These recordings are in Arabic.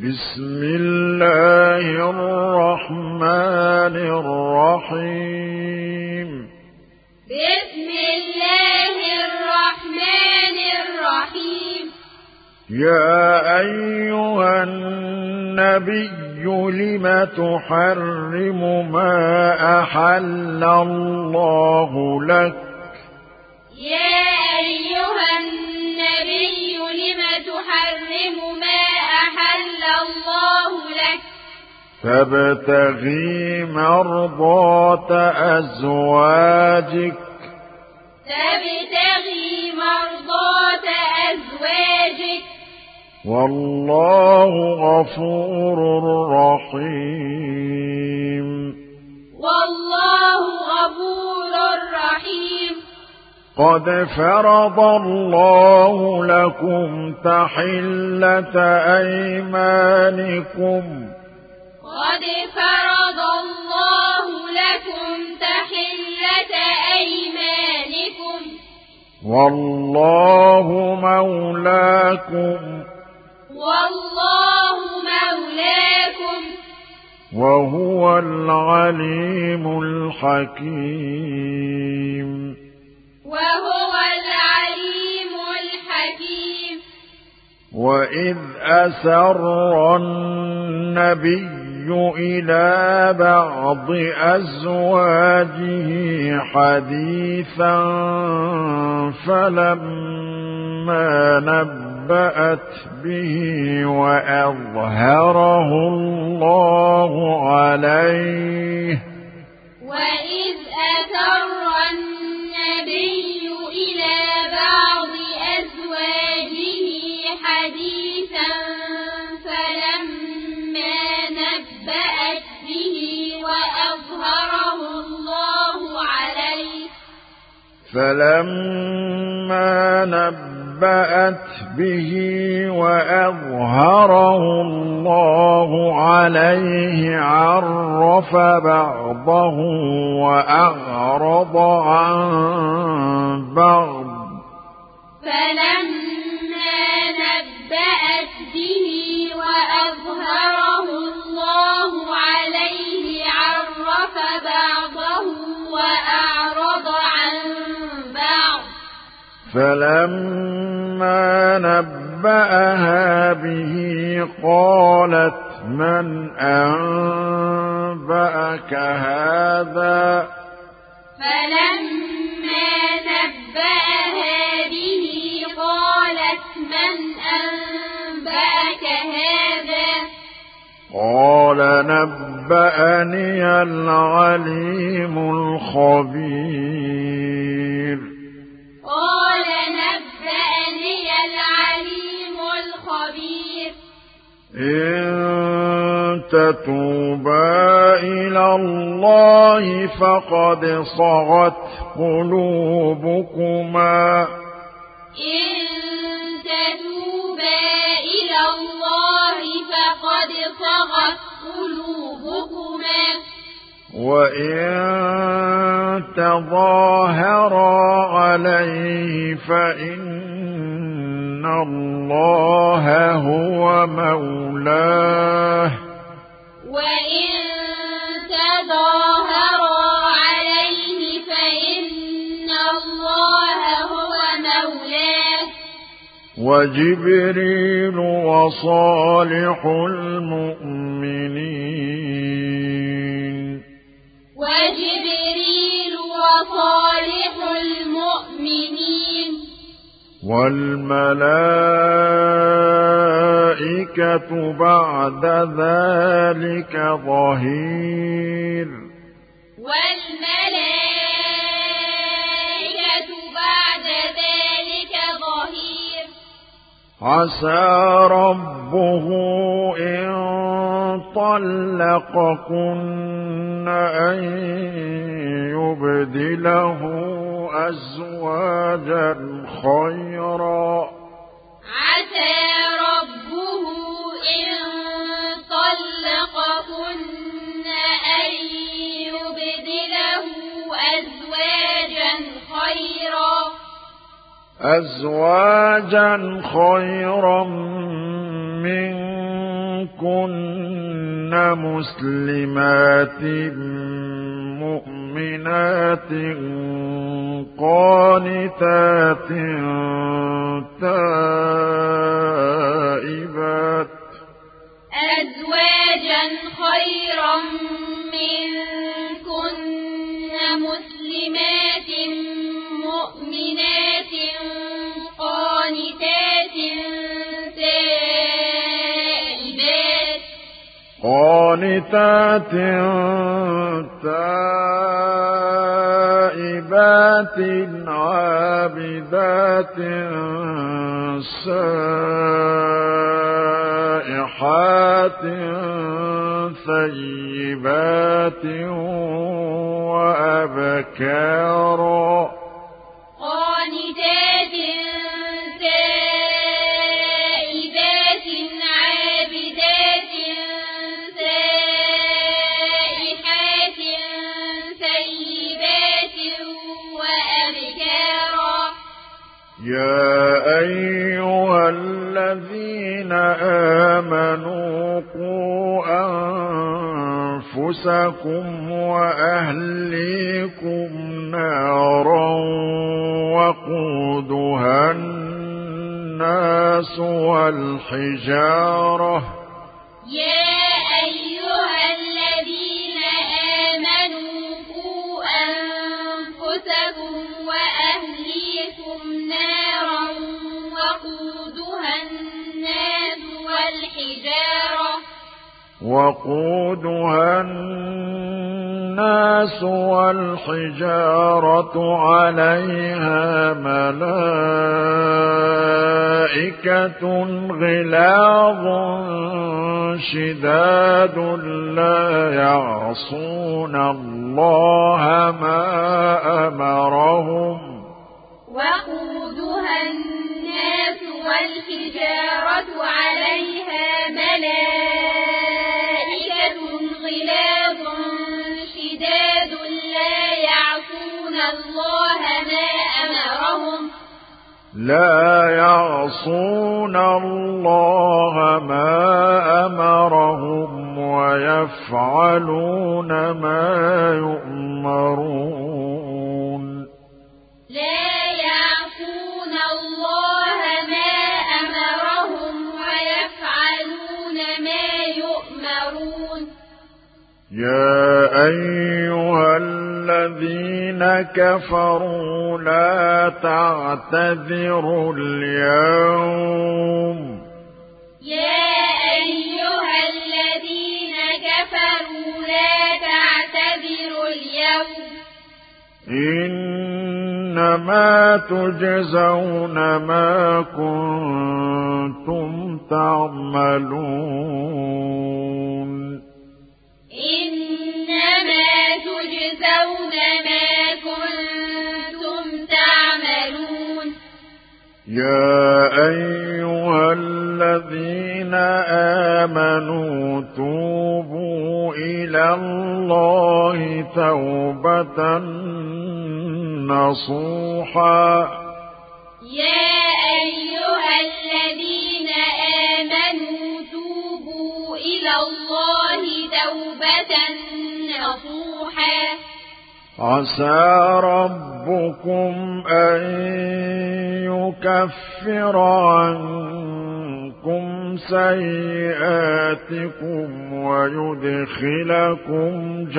بسم الله الرحمن الرحيم. بسم الله الرحمن الرحيم. يا أيها النبي لم تحرم ما أحل الله لك؟ يا أيها النبي لم تحرم ما أحل الله لك؟ تبتغي مرضات أزواجك والله غفور رحيم. والله غفور رحيم. قد فرض الله لكم تحلة أيمانكم قد فرض الله لكم تحلة أيمانكم والله مولاكم وهو العليم الحكيم. وإذ أسر النبي إلى بعض أزواجه حديثا فلما نبأت به وأظهره الله عليه وإذ أسر النبي إلى بعض أزواجه حديثا فلما نبأت به وأظهره الله عليه عرف بعضه وأعرض عن بعض. فلما نبأت به وأظهره الله عليه عرف بعضه وأعرض عن بعض. فلما نبأها به قالت من أنبأك هذا؟ فلما نبأها به قالت من أنبأك هذا؟ قال نبأني العليم الخبير. قال نبأني العليم الخبير. إن تتوبا إلى الله فقد صغت قلوبكما إن تتوبا إلى الله فقد صغت قلوبكما وإن تظاهرا عليه فإن الله هو مولاه وإن تظاهرا عليه فإن الله هو مولاه وجبريل وصالح المؤمنين والملائكة بعد ذلك ظهير. عسى ربه إن طلقكن أن يبدله أزواجا خيرا. عسى ربه إن طلقكن أن يبدله أزواجا خيرا منكن كن مسلمات مؤمنات قانتات تائبات أزواجا خيرا منكن مسلمات مؤمنات قانتات تائبات عابدات سائحات ثيبات وأبكارا قانتات تائبات عابدات سائحات ثيبات وأبكارا. يا أيها الذين آمنوا قوا أنفسكم وأهليكم نارا وقودها الناس والحجارة يا أيها الذين آمنوا قوا أنفسكم وأهليكم نارا وقودها الناس والحجارة عليها ملائكة غلاظ شداد لا يعصون الله ما أمرهم. وقودها الناس والحجارة عليها ملائكة غلاظ شداد لا يعصون الله ما أمرهم. لا يعصون الله ما أمرهم ويفعلون ما يؤمرون. لا يعصون الله ما أمرهم ويفعلون ما يؤمرون. يا أيها الذين كفروا لا تعتذروا اليوم. يا أيها الذين كفروا لا تعتذروا اليوم. إنما تجزون ما كنتم تعملون. إنما تجزون ما كنتم تعملون. يا أيها الذين آمنوا توبوا إلى الله توبة نصوحا. يا أيها الذين آمنوا توبوا إلى الله توبة نصوحا. عسى ربكم أن يكفر عنكم سيئاتكم ويدخلكم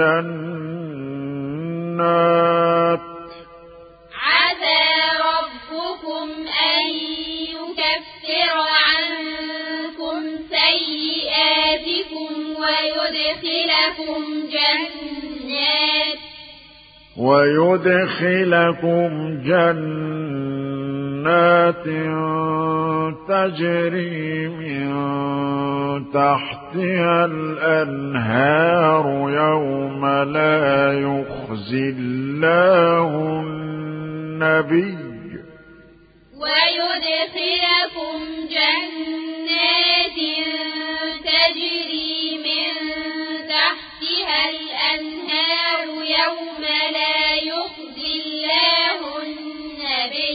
جنات. عسى ربكم أن يكفر عنكم سيئاتكم ويدخلكم جنات تجري من تحتها الأنهار يوم لا يخزي الله النبي. ويدخلكم جنات تجري من تحتها الأنهار يوم لا يخزي الله النبي.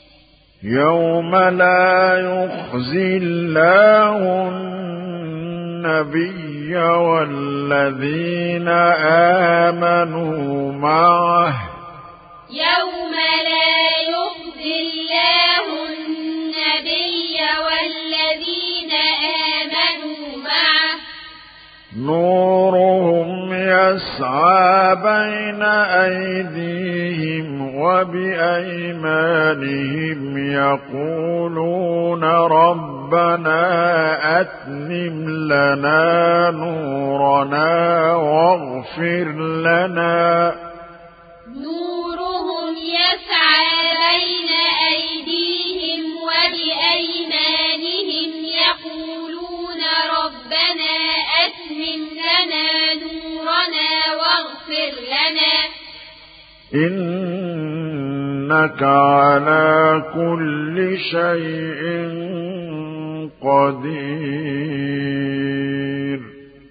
يوم لا يخزي الله النبي والذين آمنوا معه يوم لا يخزي الله النبي والذين آمنوا معه نورهم يسعى بين أيديهم وبأيمانهم يقولون ربنا أتمم لنا نورنا واغفر لنا نورهم يسعى بين أيديهم وبأيمانهم يقولون ربنا أتمم لنا نورنا واغفر لنا إنك على كل شيء قدير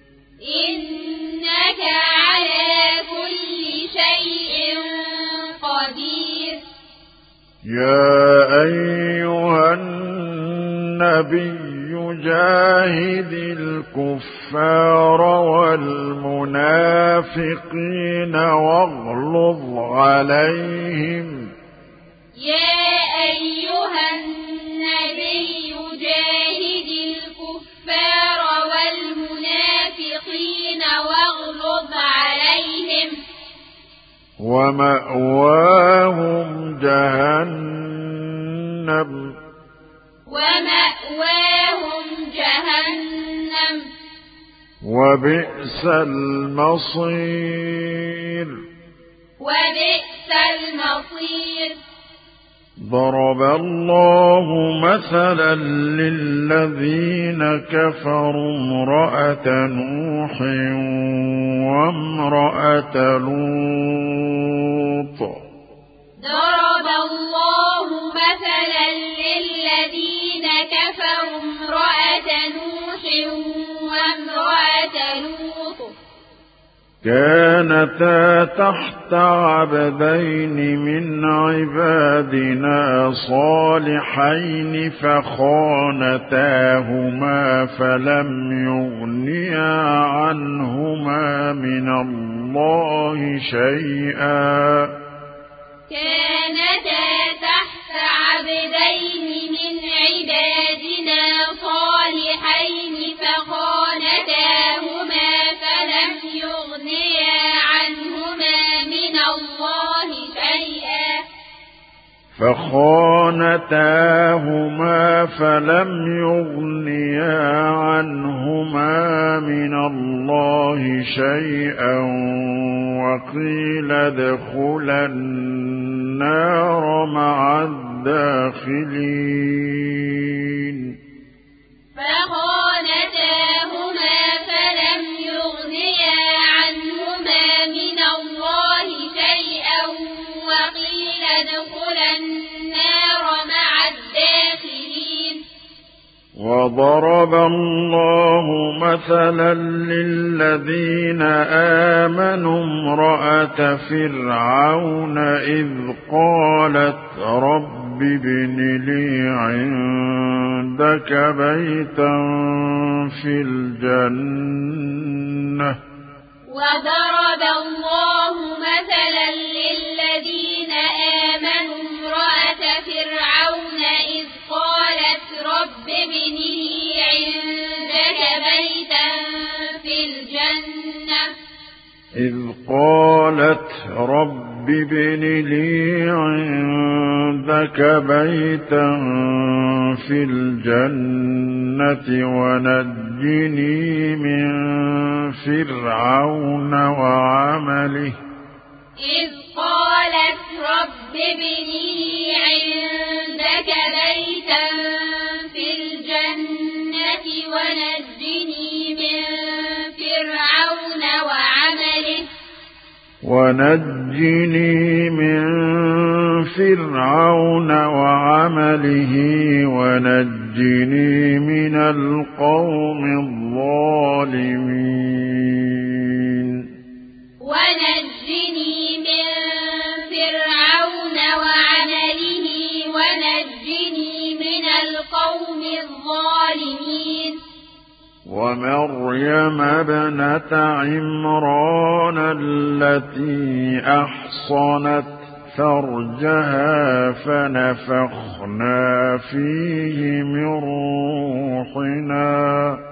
إنك على كل شيء قدير يا أيها النبي جاهد الكفار والمنافقين واغلظ عليهم يا أيها النبي جاهد الكفار والمنافقين واغلظ عليهم ومأواهم جهنم وبئس المصير ضرب الله مثلا للذين كفروا امرأة نوح وامرأة لوط ضرب الله مثلا للذين كفروا امرأة نوح وامرأة لوط كانتا تحت عبدين من عبادنا صالحين فخانتاهما فلم يغنيا عنهما من الله شيئا كانتا تحت عبدين من عبادنا صالحين فخانتاهما فلم يغنيا عنهما من الله شيئا وقيل ادخلا النار مع الداخلين فخانتاهما فلم يغنيا عنهما من الله شيئا وقيل ادخلا النار مع الداخلين وضرب الله مثلا للذين آمنوا امرأة فرعون إذ قالت رب ابن لي عندك بيتا في الجنة وضرب الله مثلا للذين آمنوا امرأة فرعون إذ قالت رب ابن لي عندك بيتا في الجنة إذ قالت رب ابن لي عندك بيتا في الجنة ونجني من فرعون وعمله إذ قالت رب ابن لي عندك بيتا في الجنة ونجني من فرعون وعمله ونجني من فرعون وعمله ونجني من القوم الظالمين ونجني من فرعون وعمله ونجني من القوم الظالمين ومن ومريم ابنة عمران التي أحصنت فرجها فنفخنا فيه من روحنا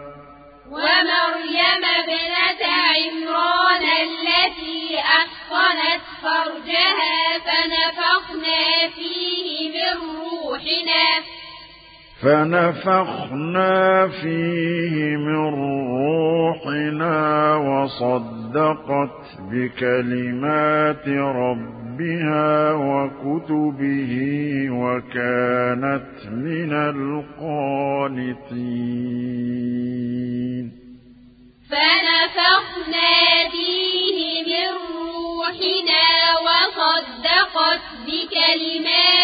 ومريم ابنة عمران التي أحصنت فرجها فنفخنا فيه من روحنا وصدقت بكلمات ربها وكتبه وكانت من القانتين فنفخنا فيه من روحنا وصدقت بكلمات